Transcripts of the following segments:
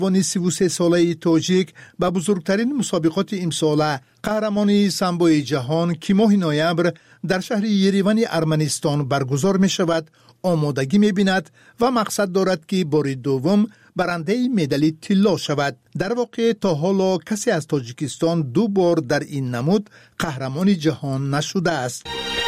پهلوان 33 ساله تاجیک به بزرگترین مسابقات امساله قهرمانی سامبوی جهان که ماه نوامبر در شهر یریوان ارمنستان برگزار می شود آمادگی می بیند و مقصد دارد که بار دوم برنده مدال طلا شود. در واقع تا حالا کسی از تاجیکستان 2 بار در این نمود قهرمان جهان نشده است.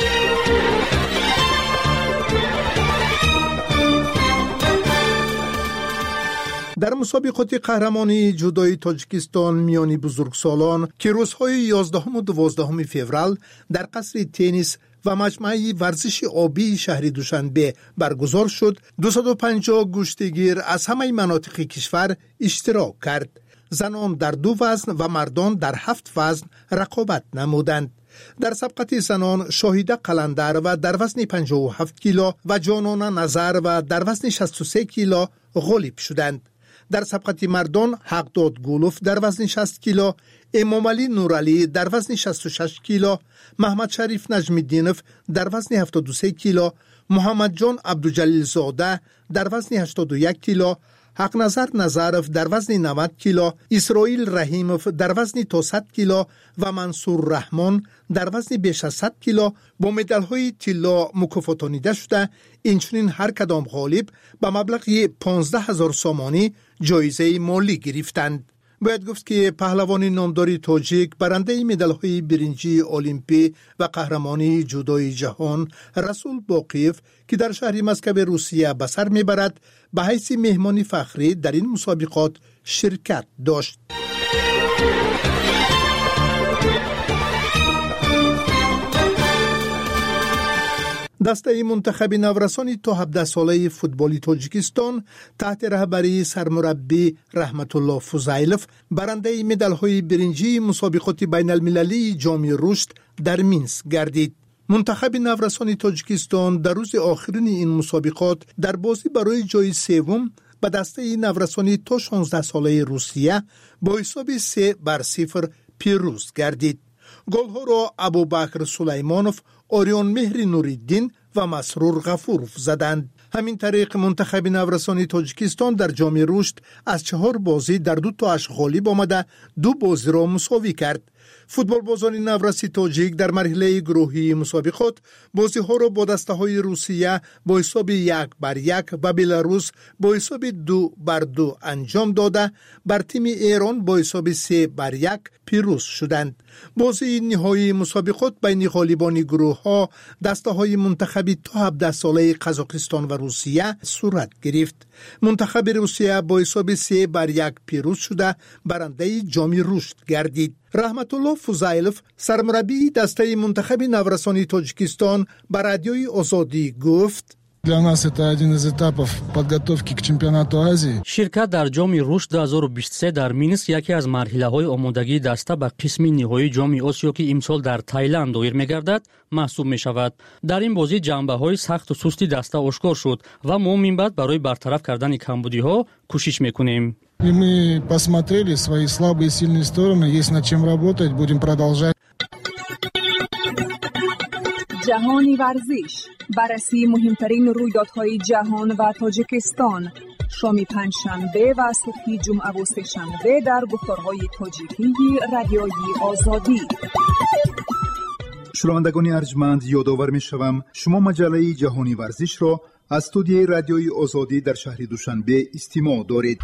در مسابقات قهرمانی جودوی تاجیکستان میان بزرگسالان که روزهای 11 و 12 فوریه در قصر تنیس و مجمع ورزش آبی شهر دوشنبه برگزار شد، 250 گشتگیر از همه مناطق کشور اشتراک کرد. زنان در 2 وزن و مردان در 7 وزن رقابت نمودند. در سبقت زنان شاهیده قلندر و در وزن 57 کیلو و جانانه نظر و در وزن 63 کیلو غالب شدند. در سبقت مردان حقداد گولوف در وزن 60 کیلو، امام علی نورعلی در وزن 66 کیلو، محمد شریف نجم‌الدینов در وزن 73 کیلو، محمد جان عبدالجلیل زاده در وزن 81 کیلو، حق نظر نظرов در وزن 90 کیلو، اسرائیل رحیمov در وزن تا 100 کیلو و منصور رحمان در وزن بیش از 100 کیلو با مدال‌های طلا مکافاتانیده شده. اینچنین هر کدام غالب به مبلغ 15,000 سامانی جایزه مالی گرفتند. باید گفت که پهلوان نامدار تاجیک برنده مدال‌های برنجی المپی و قهرمانی جودوی جهان رسول باقیف که در شهر مسکو روسیه به سر میبرد به حیث مهمان فخری در این مسابقات شرکت داشت. دسته منتخب نورسان تا 17 ساله فوتبالی تاجیکستان تحت رهبری سرمربی رحمت الله فضیلov برنده مدال‌های برنجی مسابقات بین المللی جام رشد در مینسک گردید. منتخب نورسان تاجیکستان در روز آخرین این مسابقات در بازی برای جای سوم به دسته نورسان تا 16 ساله روسیه با حساب 3-0 پیروز گردید. گل‌ها را ابوبکر سلیمانوف، آریان مهر نوریدین و مسرور غفورов زدند. همین طریق منتخب نورسان تاجیکستان در جام رشد از 4 بازی در 2 تاش غالب آمده 2 بازی را مساوی کرد. فوتبال بازان نورسی تاجیک در مرحله گروهی مسابقات بازی ها را با دسته های روسیه با حساب 1-1 و بلاروس با حساب 2-2 انجام داده بر تیم ایران با حساب 3-1 پیروز شدند. بازی نهایی مسابقات بین غالبان گروه ها دسته های منتخبی تا 17 ساله قزاقستان و روسیه صورت گرفت. منتخب روسیه با حساب 3-1 پیروز شده برنده جام رشد گردید. رحمت الله فضیلov سرمربی دسته منتخب نورسان تاجیکستان به رادیوی آزادی گفت: Для нас это один из этапов подготовки к чемпионату Азии. شرکت در جام رشد 2023 در مینسک یکی از مرحله‌های آمادگی دسته به قسم نهایی جام آسیا که امسال در تایلند دایر می‌گردد محسوب می‌شود. در این بازی جنبه‌های سخت و سستی دسته آشکار شد و ما من بعد برای برطرف کردن کمبودی‌ها کوشش می‌کنیم. И мы посмотрели свои слабые и сильные стороны, есть над чем работать, будем продолжать. جهانی ورزش، بررسی مهمترین رویدادهای جهان و تاجیکستان، شام پنجشنبه و صبح جمعه و سه‌شنبه در گفتارهای تاجیکی رادیوی آزادی. شنوندگان ارجمند، یادآور می‌شوم شما مجله جهانی ورزش را از استودیوی رادیوی آزادی در شهر دوشنبه استماع دارید.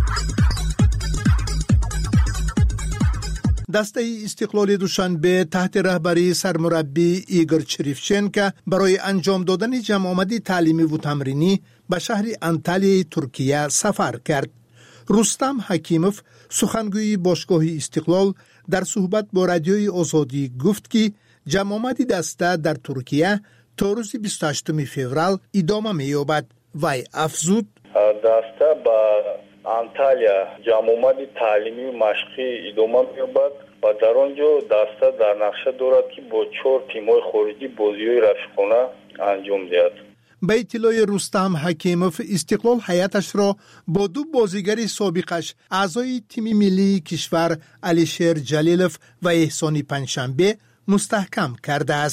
دسته استقلال دوشنبه تحت رهبری سرمربی ایگور چریفچنکا برای انجام دادن جمع آمدی تعلیمی و تمرینی به شهر انتالیای ترکیه سفر کرد. رستم حکیموف سخنگوی باشگاه استقلال در صحبت با رادیوی آزادی گفت که جمع آمدی دسته در ترکیه تا روز 28 فوریه ادامه می‌یابد. وی افزود: دسته با انتالیا جمع آمدی تعلیمی و مشقی ادامه می‌یابد و در آنجا دسته در نقشه دارد که با 4 تیم‌های خارجی بازی‌های رفیقانه انجام دهد. به اطلاع رستم حکیموف استقلال هیئتش را با 2 بازیگر سابقش اعضای تیم ملی کشور علیشیر جلیلوف و احسانی پنجشنبه مستحکم کرده است.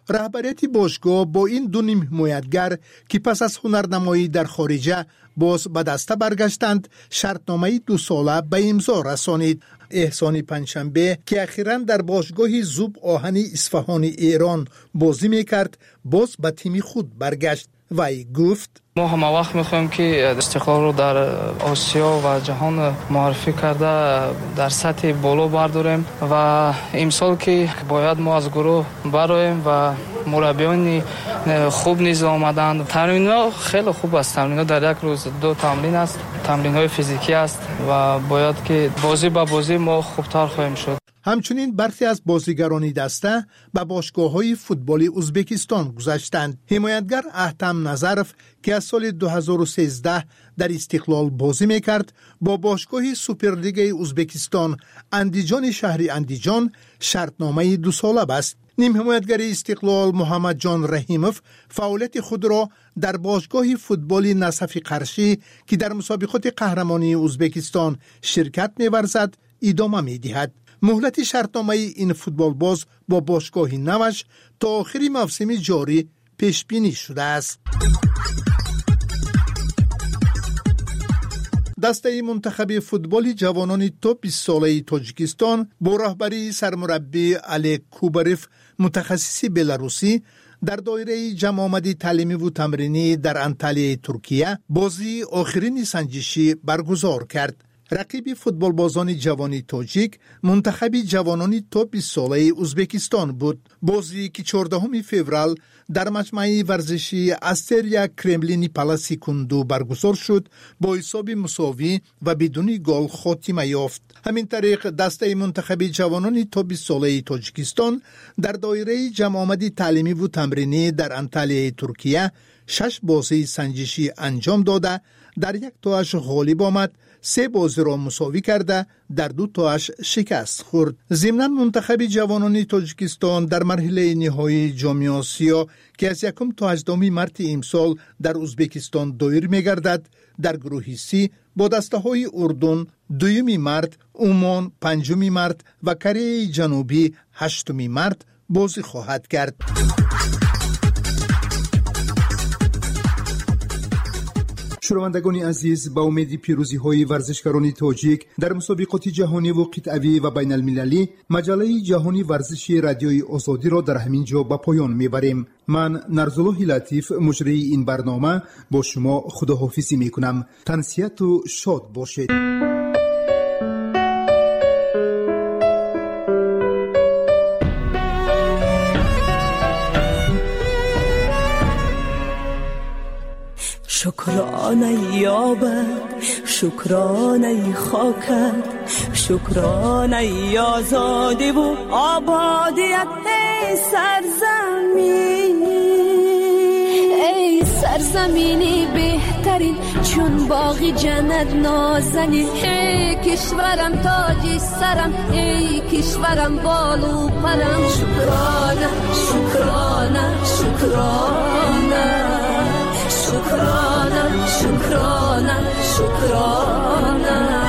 رهبریت باشگاه با این دو نیم حمایتگر که پس از هنرنمایی در خارجه باز به دسته برگشتند، شرطنامه 2 ساله به امضا رسانید. احسان پنجشنبه که اخیراً در باشگاه زوب آهن اصفهان ایران بازی میکرد، باز به تیم خود برگشت. وی گفت ما همه وقت میخوایم که استقلال رو در آسیا و جهان معرفی کرده در سطح بالا برداریم و امسال که باید ما از گروه برایم و مربیان خوب نیز آمدند. تمرین‌ها خیلی خوب است. تمرین‌ها در یک روز 2 تمرین است. تمرین‌های فیزیکی است و باید که بازی به بازی ما خوبتر خواهیم شد. همچنین برخی از بازیگران دسته به باشگاه‌های فوتبال ازبکستان گذشتند. حمایتگر احتم نظرف که از سال 2013 در استقلال بازی میکرد، با باشگاه سوپرلیگ ازبکستان اندیجان شهری اندیجان شرطنامه 2 ساله بست. نیم حمایتگر استقلال محمد جان رحیموف فعالیت خود را در باشگاه فوتبال نصف قرشی که در مسابقات قهرمانی ازبکستان شرکت می‌ورزد ادامه می‌دهد. مهلت شرطنامه این فوتبال باز با باشگاه نوش تا آخر موسم جاری پیش بینی شده است. دسته منتخب فوتبال جوانان تا 20 ساله تاجیکستان با رهبری سرمربی علی کوبریف متخصص بلاروسی در دایره جمع آمدی تعلیمی و تمرینی در انطالیه ترکیه بازی آخرین سنجشی برگزار کرد. رقیب فوتبال بازان جوانی تاجیک منتخب جوانان تا 20 ساله ازبکستان بود. بازی که 14 فوریه در مجمع ورزشی استریا کرملینی پالاسی کندو برگزار شد، با حساب مساوی و بدون گل خاتمه یافت. همین طریق دسته منتخب جوانان تا 20 ساله تاجیکستان در دایره جمع آمدی تعلیمی و تمرینی در انطالیه ترکیه 6 بازی سنجشی انجام داده، در 1 تاش غالب آمد، 3 بازی را مساوی کرده، در 2 تاش شکست خورد. ضمناً منتخب جوانان تاجیکستان در مرحله نهایی جام آسیا که از 1 تا 18 مارس امسال در ازبکستان دایر می‌گردد، در گروه سی با دسته‌های اردن 2 مارس، عمان 5 مارس و کره جنوبی 8 مارس بازی خواهد کرد. شنوندگان عزیز، با امید پیروزی‌های ورزشکاران تاجیک در مسابقات جهانی و قطعی و بین المللی، مجله جهانی ورزشی رادیوی آزادی را در همین جا به پایان می‌بریم. من نرزالله لطیف مجری این برنامه با شما خداحافظی می‌کنم. تنسیت و شاد باشید. شکرانه یابد، شکرانه خاکت، شکرانه آزادی و آبادیت. ای سرزمین، ای سرزمینی بهترین چون باغی جنت نازنین. ای کشورم تاجی سرم، ای کشورم بالو پرم. شکرانه شکرانه شکرانه شکرانه شکرانه شکرانه.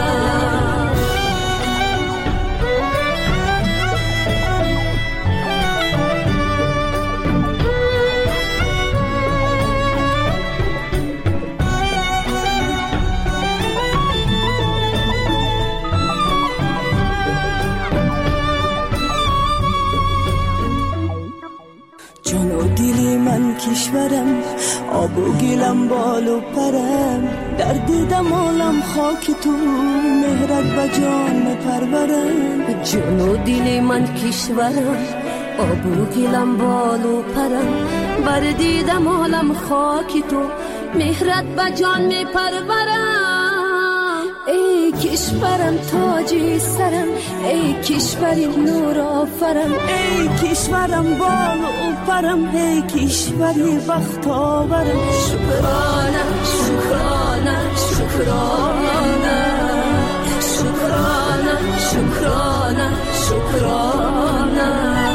جان و دلی من کشورم، آب و گلم بالو پرم. در دیدم عالم خاک تو، مهرت به جان میپرورم. جان و دلی من کشورم، آب و گلم بالو پرم. بر دیدم عالم خاک تو، مهرت به جان میپرورم. ای کشورم تاجی سرم، ای کشوری نور آفرم. ای کشورم بالو پرم، ای کشوری بخت آورم. شکرانه شکرانه شکرانه شکرانه شکرانه شکرانه.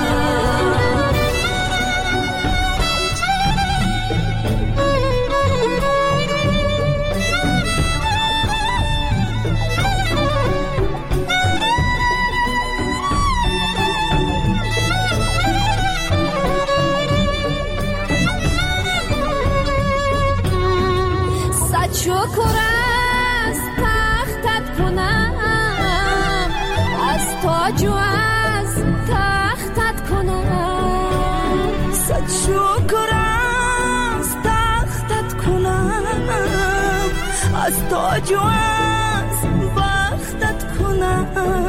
جو از وقتت کنم.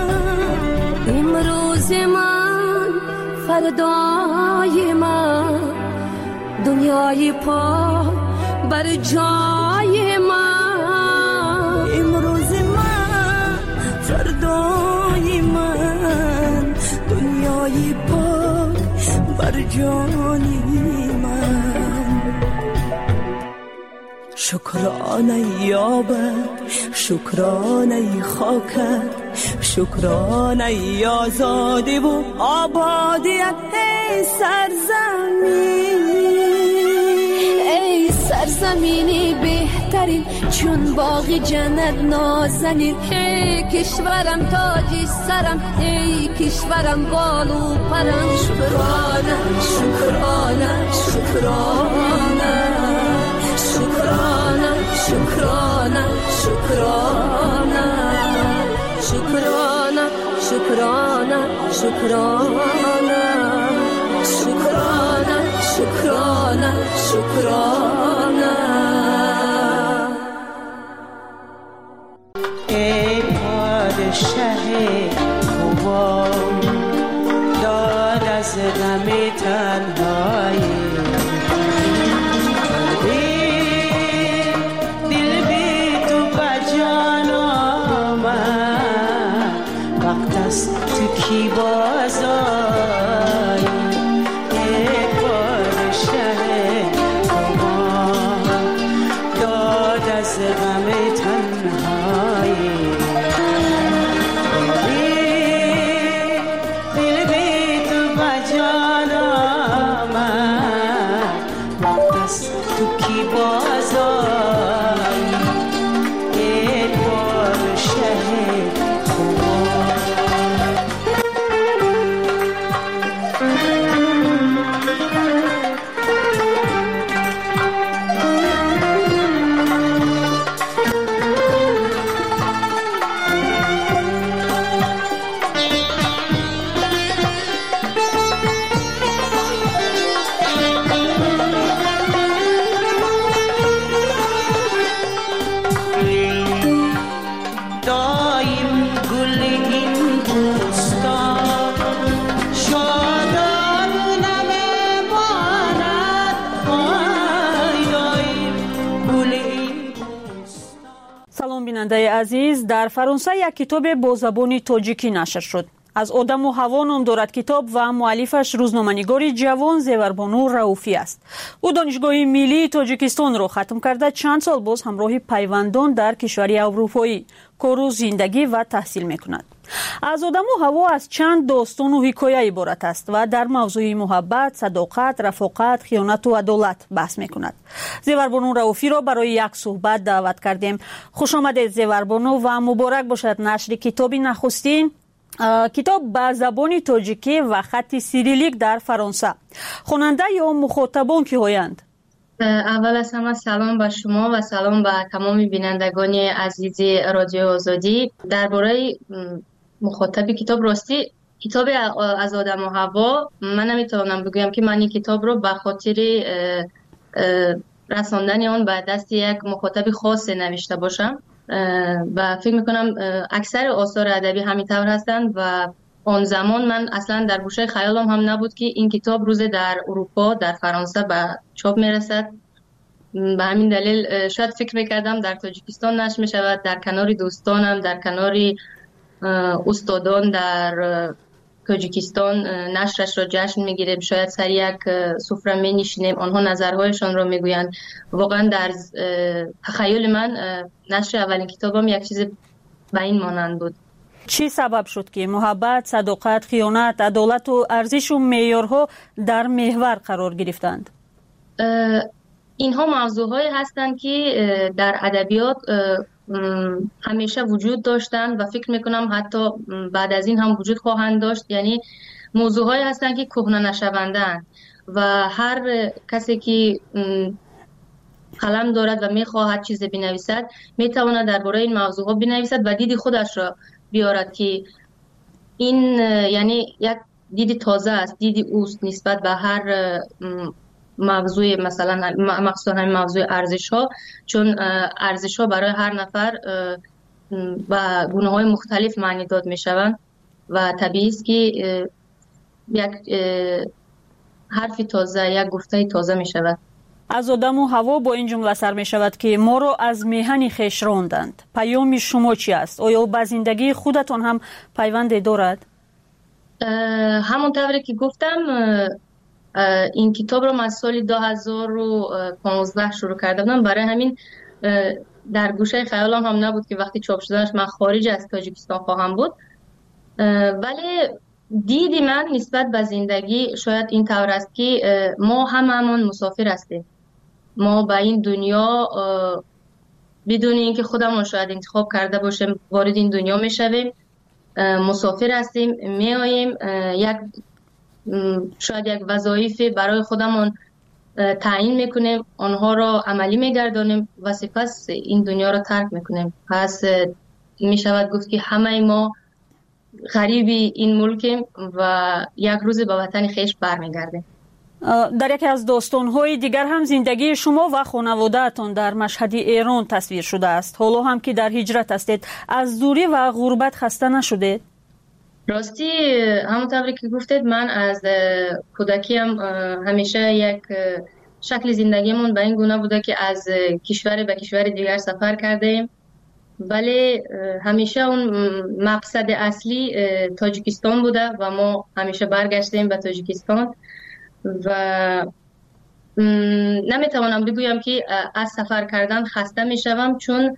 امروز من فردای من، دنیای پا بر جای من. امروز من فردای من، دنیای پا بر جای من. شکرانه یابد، شکرانه خاکت، شکرانه آزادی و آبادیت. ای سرزمین، ای سرزمینی بهترین، چون باغ جنت نازنین. ای کشورم تاج سرم، ای کشورم بال و پرم. شکرانه شکرانه شکرانه شکرانه شکرانه شکرانه شکرانه شکرانه شکرانه شکرانه شکرانه شکرانه. ای پادشه خوبان، داد از غم تنهایی. کی بازای یک بار شه خوبان، داد از غم تنهایی. دل بی تو بجان آمد، وقت است تو کی بازای یک بار شه خوبان. بیننده عزیز، در فرانسه یک کتاب با زبان تاجیکی نشر شد. از آدم و هوا نام دارد کتاب و مؤلفش روزنامه‌نگار جوان زیوربانو رئوفی است. او دانشگاه ملی تاجیکستان را ختم کرده چند سال باز همراه پیوندان در کشوری اروپایی کار و زندگی و تحصیل می‌کند. از آدم و هوا از چند داستان و حکایه عبارت است و در موضوع محبت، صداقت، رفاقت، خیانت و عدالت بحث می‌کند. زیوربانو رئوفی را برای یک صحبت دعوت کردیم. خوش آمدید زیوربانو و مبارک باشد نشر کتاب نخستین کتاب به زبان تاجیکی و خط سیریلیک در فرانسه. خواننده یا مخاطبان کی هستند؟ اول از همه سلام به شما و سلام به تمام بینندگان عزیز رادیو آزادی. درباره مخاطب کتاب، راستی کتاب از آدم و هوا من نمیتونم بگویم که من این کتاب رو به خاطر رساندن آن به دست یک مخاطب خاص نوشته باشم و فکر میکنم اکثر آثار ادبی همین طور هستند و آن زمان من اصلا در گوشه خیالم هم نبود که این کتاب روز در اروپا، در فرانسه به چاپ میرسد. به همین دلیل شاید فکر میکردم در تاجیکستان نشر میشود، در کنار دوستانم، در کنار استادان در تاجیکستان نشرش را جشن میگیریم، شاید سر یک سفره می نشینیم، آنها نظرهایشان را میگویند. واقعا در تخیل من نشر اولین کتابم یک چیز به این مانند بود. چی سبب شد که محبت، صداقت، خیانت، عدالت و ارزش و معیارها در محور قرار گرفتند؟ اینها موضوعهایی هستند که در ادبیات همیشه وجود داشتند و فکر میکنم حتی بعد از این هم وجود خواهند داشت. یعنی موضوعهایی هستند که کهنه نشوندند و هر کسی که قلم دارد و میخواهد چیز بنویسد میتواند درباره این موضوعها بنویسد و دید خودش را بیارد که این یعنی یک دید تازه است، دید اوست نسبت به هر موضوع مثلا مخصوصا همین موضوع ارزش ها، چون ارزش ها برای هر نفر با گونه های مختلف معنی داد می شوند و طبیعی است که یک حرف تازه، یک گفته تازه می شود. از آدم و هوا با این جمله سر می شود که ما را از میهن خویش راندند. پیام شما چی است؟ آیا به زندگی خودتان هم پیوند دارد؟ همونطوری که گفتم این کتاب رو من سال 2015 شروع کرده بودم. برای همین در گوشه خیالم هم نبود که وقتی چاپ شدنش من خارج از تاجیکستان خواهم بود. ولی دیدی من نسبت به زندگی شاید این طور است که ما هممون مسافر هستیم. ما به این دنیا بدون اینکه خودمون شاید انتخاب کرده باشیم وارد این دنیا میشویم، مسافر هستیم، میاییم شاید یک وظایفی برای خودمون تعیین میکنیم، آنها را عملی میگردانیم و سپس این دنیا را ترک میکنیم. پس میشود گفت که همه ما غریبی این ملکیم و یک روز به وطن خویش برمیگردیم. در یکی از داستان‌های دیگر هم زندگی شما و خانواده‌تان در مشهد ایران تصویر شده است. حالا هم که در هجرت هستید، از دوری و غربت خسته نشدید؟ راستی همونطوری که گفتید من از کودکیم همیشه یک شکل زندگیمون به این گونه بوده که از کشور به کشور دیگر سفر کردیم، ولی همیشه اون مقصد اصلی تاجیکستان بوده و ما همیشه برگشتیم به تاجیکستان و نمیتوانم بگویم که از سفر کردن خسته میشوم، چون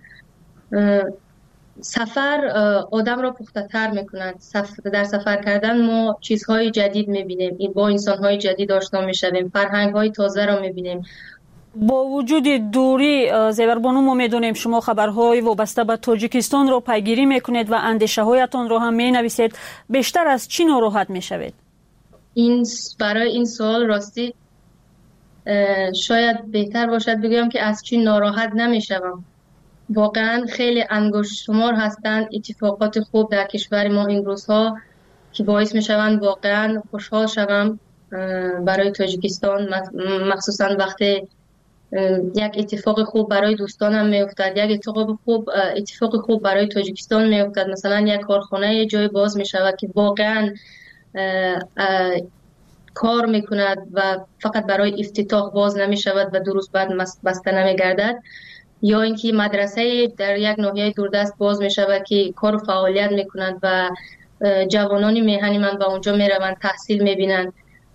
سفر آدم را پخته تر میکنند. در سفر کردن ما چیزهای جدید میبینیم، با انسانهای جدید آشنا میشویم، فرهنگهای تازه را میبینیم. با وجود دوری زیوربانو ما میدونیم شما خبرهای وابسته به تاجیکستان رو پیگیری میکنید و اندیشه هایتان رو هم مینویسید. بیشتر از چی ناراحت میشوید؟ برای این سوال راستی شاید بهتر باشد بگویم که از چی ناراحت نمیشوم. واقعا خیلی انگشت شمار هستند اتفاقات خوب در کشور ما این روزها که باعث میشوند واقعا خوشحال شوم برای تاجیکستان، مخصوصا وقتی یک اتفاق خوب برای دوستانم میافتد، یک اتفاق خوب برای تاجیکستان میافتد. مثلا یک کارخانه یه جای باز میشود که واقعا کار میکند و فقط برای افتتاح باز نمیشود و درست بعد بسته نمیگردد، یا اینکه مدرسه در یک ناحیه دوردست باز میشود که کار و فعالیت میکنند و جوانان میهن من به اونجا میروند تحصیل میبینند.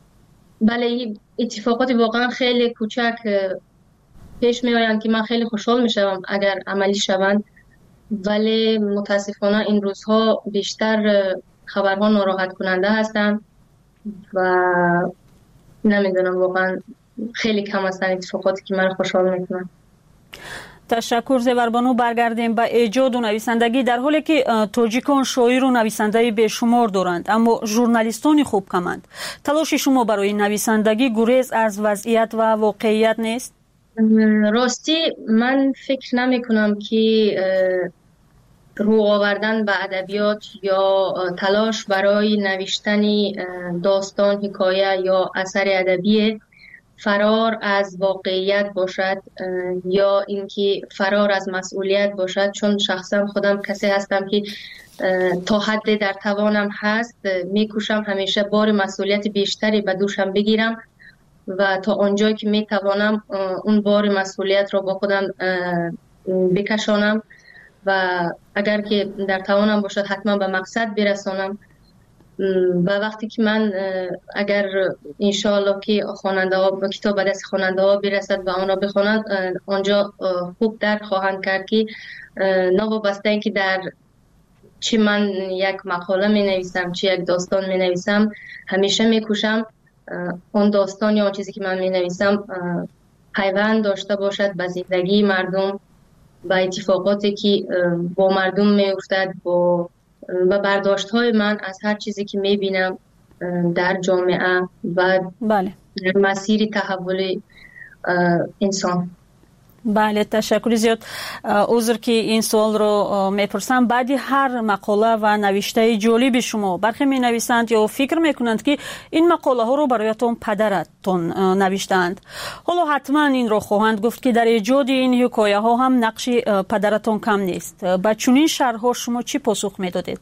بله اتفاقات واقعا خیلی کوچک پیش میآیند که من خیلی خوشحال میشوم اگر عملی شوند، ولی متاسفانه این روزها بیشتر خبرها ناراحت کننده هستند و نمیدونم واقعا خیلی کم هستند اتفاقاتی که من خوشحال میکنم. تشکر زیوربانو. برگردیم به ایجاد و نویسندگی. در حالی که تاجیکان شاعر و نویسنده بیشمار دارند اما ژورنالیستان خوب کمند، تلاش شما برای نویسندگی گریز از وضعیت و واقعیت نیست؟ راستی من فکر نمی کنم که رو آوردن به ادبیات یا تلاش برای نوشتن داستان، حکایه یا اثر ادبی فرار از واقعیت باشد یا اینکه فرار از مسئولیت باشد، چون شخصا خودم کسی هستم که تا حد در توانم هست میکوشم همیشه بار مسئولیت بیشتری به دوشم بگیرم و تا آنجایی که میتوانم اون بار مسئولیت را با خودم بکشانم و اگر که در توانم باشد حتما به مقصد برسانم. و وقتی که من اگر انشاءالله که خواننده ها کتاب به دست خواننده ها برسد و آن را بخوانند، آنجا خوب درک خواهند کرد که نوابسته اینکه در چی من یک مقاله می نویسم چی یک داستان می نویسم، همیشه می کوشم اون داستان یا اون چیزی که من می نویسم پیوند داشته باشد به زندگی مردم، با اتفاقاتی که با مردم می افتد و برداشت های من از هر چیزی که می بینم در جامعه و بله. مسیر تحول انسان. بله، تشکر زیاد. عذر که این سوال رو میپرسم. بعدی هر مقاله و نوشته جالب شما برخی می نویسند یا فکر میکنند که این مقاله ها رو برایتون پدرتون نوشتند. حالا حتما این رو خواهند گفت که در ایجاد این حکایه ها هم نقش پدرتون کم نیست. با چنین شرح ها شما چی پاسخ میدادید؟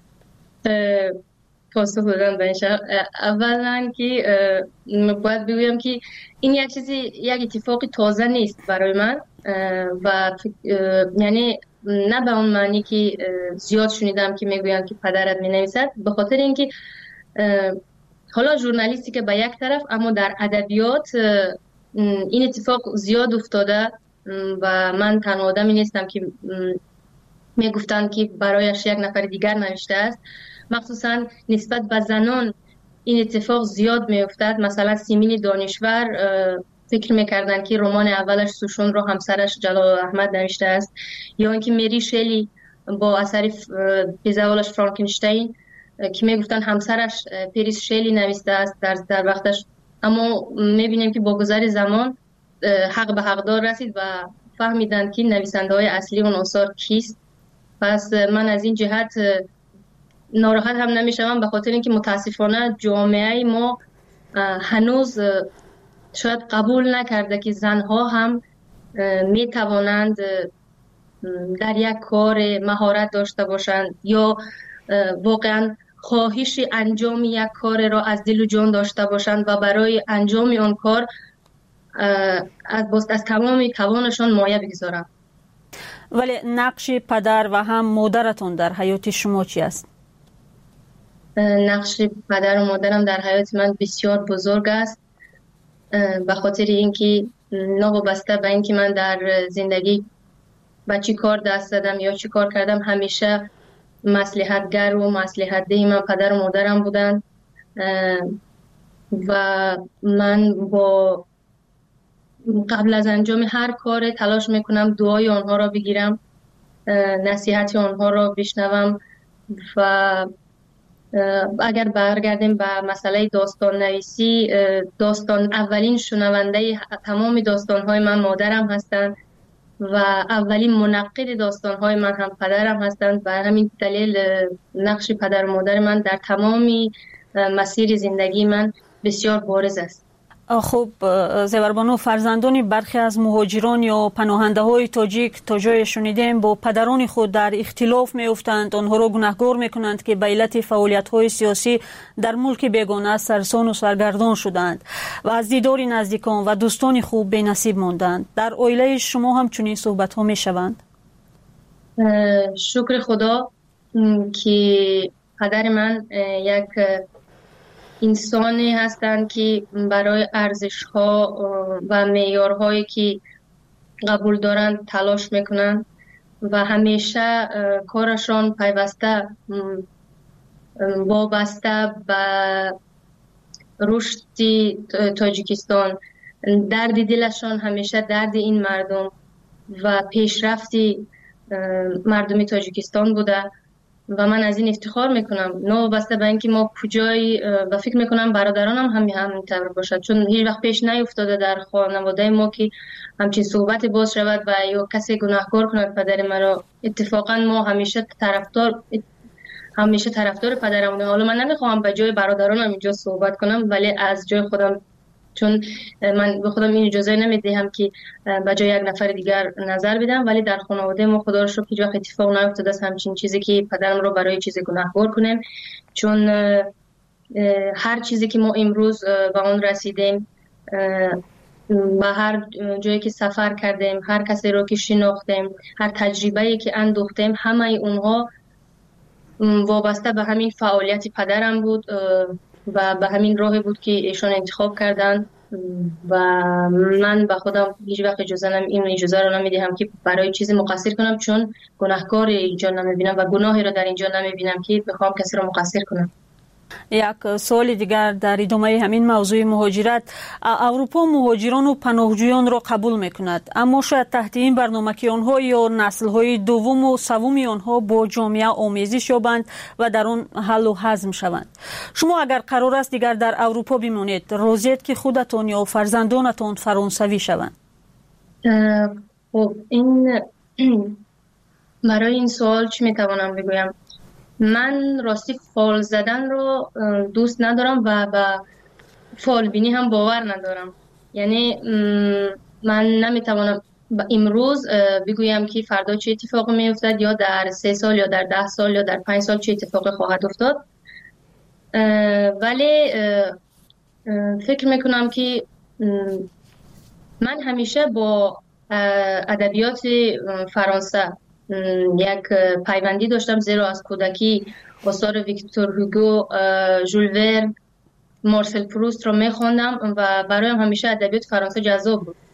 پاسخ دادن به این شرح، اولا که باید بگویم که این یک اتفاقی تازه نیست برای من و یعنی نه به اون معنی که زیاد شنیدم که میگویند که پدرت مینویسد، به خاطر اینکه حالا ژورنالیستی که به یک طرف، اما در ادبیات این اتفاق زیاد افتاده و من تنها آدمی نیستم که میگفتند که برایش یک نفر دیگر نوشته است. مخصوصا نسبت به زنان این اتفاق زیاد میافتد. مثلا سیمین دانشور فکر میکردن که رمان اولش سوشون رو همسرش جلال احمد نوشته است، یا اینکه مری شلی با اثر پزوالش فرانکنشتین که میگفتن همسرش پریس شلی نوشته است در وقتش. اما میبینیم که با گذر زمان حق به حقدار رسید و فهمیدن که نویسنده های اصلی اون آثار کیست. پس من از این جهت ناراحت هم نمیشم، به خاطر اینکه متاسفانه جامعه ما هنوز شاید قبول نکرده که زنها هم می توانند در یک کار مهارت داشته باشند یا واقعا خواهش انجام یک کار را از دل و جان داشته باشند و برای انجام آن کار از تمام توانشان مایه بگذارند. ولی نقش پدر و هم مادرتون در حیات شما چی است؟ نقش پدر و مادرم در حیات من بسیار بزرگ است، به خاطر اینکه نابسته به اینکه من در زندگی با چی کار دست دادم یا چی کار کردم، همیشه مصلحتگر و مصلحت ده من پدر و مادرم بودن و من با قبل از انجام هر کار تلاش میکنم دعای آنها را بگیرم، نصیحت آنها را بشنوم. و اگر برگردیم به مسئله داستان نویسی، اولین شنونده تمام داستان‌های من مادرم هستند و اولین منقد داستان‌های من هم پدرم هستند. بر همین دلیل نقش پدر و مادر من در تمام مسیر زندگی من بسیار بارز است. خب زیوربانو، فرزندان برخی از مهاجران یا پناهنده های تاجیک تا جای شنیدیم با پدران خود در اختلاف می افتند، آنها را گناهکار می کنند که به علت فعالیت های سیاسی در ملک بیگانه سرسان و سرگردان شدند و از دیدار نزدیکان و دوستان خوب بی نصیب ماندند. در عائله شما هم چنین صحبت ها می شوند؟ شکر خدا که پدر من یک انسانی هستند که برای ارزش‌ها و معیارهایی که قبول دارند تلاش میکنند و همیشه کارشان پیوسته وابسته به رشد تاجیکستان، درد دلشان همیشه درد این مردم و پیشرفتی مردم تاجیکستان بوده و من از این افتخار میکنم. نوبسته به اینکه ما کجای و فکر میکنم برادرانم همینطور باشد، چون هیچ وقت پیش نیفتاده در خانواده ما که همچین صحبت باز شود و یا کسی گناهکار کند پدر مرا. اتفاقا ما همیشه طرفدار پدرم بودیم. حالا من نمیخوام به جای برادرانم اینجا صحبت کنم، ولی از جای خودم، چون من به خودم این اجازه نمیدهم که به جای یک نفر دیگر نظر بدم، ولی در خانواده ما خدا رو شکر هیچ وقت اتفاق نیفتاده است همچین چیزی که پدرم رو برای چیز گناهکار کنیم. چون هر چیزی که ما امروز به اون رسیدیم، به هر جایی که سفر کردیم، هر کسی رو که شناختیم، هر تجربه‌ای که اندوختیم، همه اونها وابسته به همین فعالیت پدرم بود و به همین راهی بود که ایشان انتخاب کردن و من به خودم هیچ وقت اجازه رو نمیدهم که برای چیزی مقصر کنم، چون گناهکار اینجا نمیبینم و گناهی رو در اینجا نمیبینم که بخوام کسی رو مقصر کنم. یک سوال دیگر در ادامه همین موضوع مهاجرت. اروپا مهاجران و پناهجویان را قبول میکند، اما شاید تحت این برنامه که آنها یا نسل‌های دوم و سوم آنها با جامعه آمیزش یابند و در آن حل و هضم شوند. شما اگر قرار است دیگر در اروپا بمانید، راضیید که خودتان یا فرزندانتان فرانسوی شوند؟ خب این برای این سوال چی میتوانم بگویم؟ من راستی فال زدن رو دوست ندارم و به فال بینی هم باور ندارم. یعنی من نمیتوانم امروز بگویم که فردا چه اتفاقی میافتد یا در 3 سال یا در 10 سال یا در 5 سال چه اتفاقی خواهد افتاد. ولی فکر میکنم که من همیشه با ادبیات فرانسه یک پیوندی داشتم، زیرا از کودکی آثار ویکتور هوگو، ژول ورن، مارسل پروست رو میخوندم و برایم همیشه ادبیات فرانسه جذاب بود.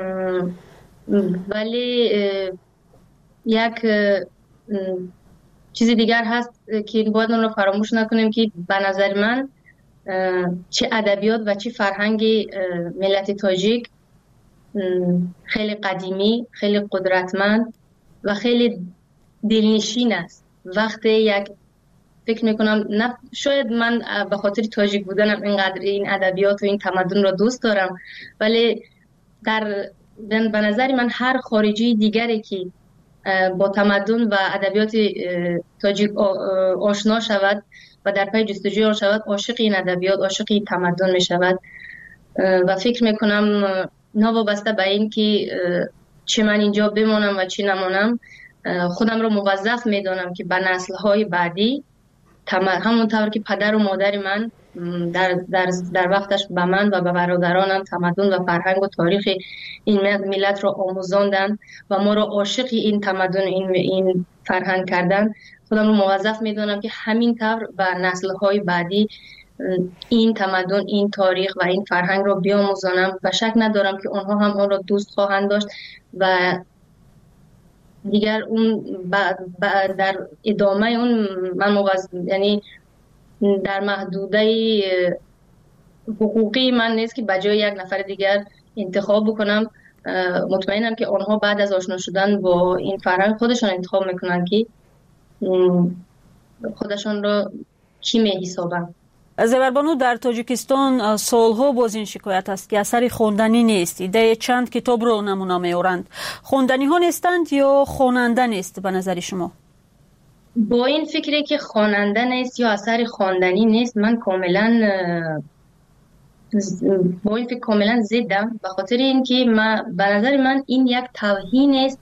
ولی یک چیز دیگر هست که باید اون رو فراموش نکنیم که به نظر من چه ادبیات و چه فرهنگ ملت تاجیک خیلی قدیمی، خیلی قدرتمند و خیلی دلنشین است. وقتی یک فکر میکنم نه شاید من به خاطر تاجیک بودنم اینقدر این ادبیات و این تمدن رو دوست دارم، ولی به نظر من هر خارجی دیگری که با تمدن و ادبیات تاجیک آشنا شود و در پی جستجوی آن شود، عاشق این ادبیات، عاشق این تمدن می شود. و فکر میکنم نوابسته به این که چه من اینجا بمانم و چه نمانم، خودم رو موظف میدانم که به نسل‌های بعدی همونطور که پدر و مادر من در وقتش به من و به برادرانم تمدن و فرهنگ و تاریخ این ملت را آموزاندن و ما را عاشق این تمدن این فرهنگ کردن، خودم رو موظف میدونم که همینطور به نسل‌های بعدی این تمدن، این تاریخ و این فرهنگ را بیاموزانم و شک ندارم که آنها هم آن را دوست خواهند داشت و دیگر اون در ادامه اون من یعنی در محدوده حقوقی من نیست که بجای یک نفر دیگر انتخاب بکنم. مطمئنم که آنها بعد از آشنا شدن با این فرهنگ خودشان انتخاب میکنن که خودشان را کی میحسابن. زیوربانو، در تاجیکستان سالها باز این شکایت است که اثر خواندنی نیست. ایده چند کتاب رو نمونه میارند. خواندنی ها نیستند یا خواننده نیست به نظر شما؟ با این فکری که خواننده نیست یا اثر خواندنی نیست، من کاملا با این فکر کاملا ضدم، به خاطر اینکه به نظر من این یک توهین است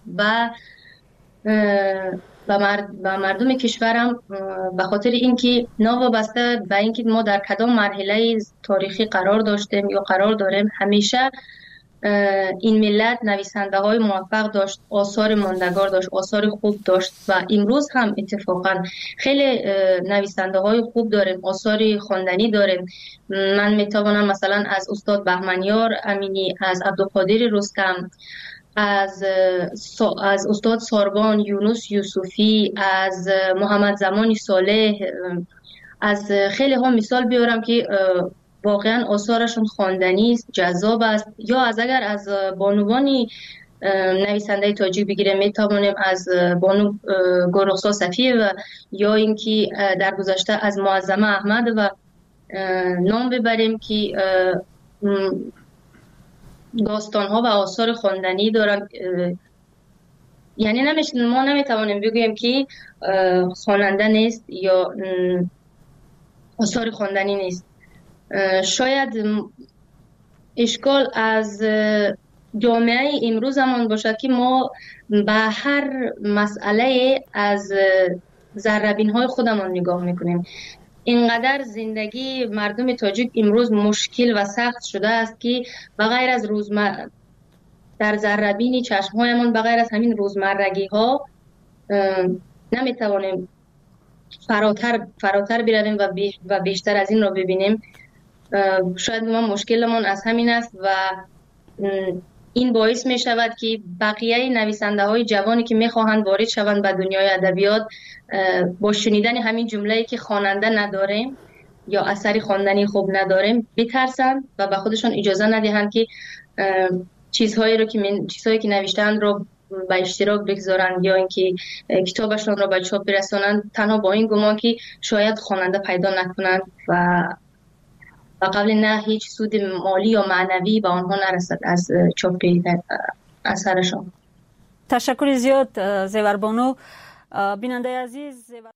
و مردم کشورم، به خاطر اینکه نوابسته به اینکه ما در کدام مرحله تاریخی قرار داشتیم یا قرار داریم، همیشه این ملت نویسنده های موفق داشت، آثار ماندگار داشت، آثار خوب داشت و امروز هم اتفاقا خیلی نویسنده های خوب داریم، آثار خواندنی داریم. من میتوانم مثلا از استاد بهمنیار امینی، از عبدالقادر رستم، از استاد ساربان یونس یوسفی، از محمد زمانی صالح، از خیلی ها مثال بیارم که واقعا آثارشون خواندنی است، جذاب است. یا اگر از بانوانی نویسنده تاجیک بگیریم، میتوانیم از بانو گلرخسار صفیه و یا اینکه در گذشته از معظمه احمد و نام ببریم که داستان‌ها و آثار خواندنی دارن. یعنی ما نمیتوانیم بگوییم که خواننده نیست یا آثار خواندنی نیست. شاید اشکال از جامعه امروزمان باشد که ما به هر مسئله از ذره‌بین‌های خودمان نگاه میکنیم. اینقدر زندگی مردم تاجیک امروز مشکل و سخت شده است که بغیر از در ذره‌بین چشم‌هایمان، بغیر از همین روزمرگی ها نمیتوانیم فراتر برویم و بیشتر از این را ببینیم. شاید ما مشکلمون از همین است و این باعث می شود که بقیه نویسنده های جوانی که می خواهند وارد شوند به دنیای ادبیات با شنیدن همین جمله که خواننده نداریم یا اثری خواندنی خوب نداریم بترسند و به خودشان اجازه ندهند که چیزهایی که نوشتند رو به اشتراک بگذارند یا اینکه کتابشون رو به چاپ برسانند، تنها با این گمان که شاید خواننده پیدا نکنند و قبل نه هیچ سود مالی یا معنوی به آنها نرسد از چاپ اثرشان. تشکر زیاد زیوربانو. بیننده عزیز